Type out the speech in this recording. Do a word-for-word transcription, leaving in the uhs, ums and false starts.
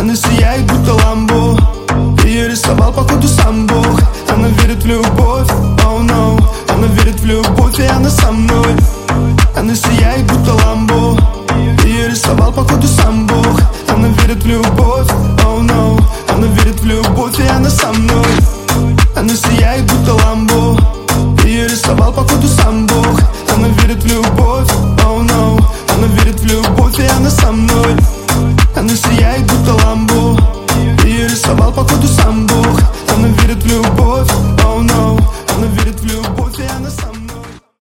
Она сияет, будто ламбо. Ты ее рисовал, походу, сам Бог. Она верит в любовь, oh no. Она верит в любовь, и она со мной.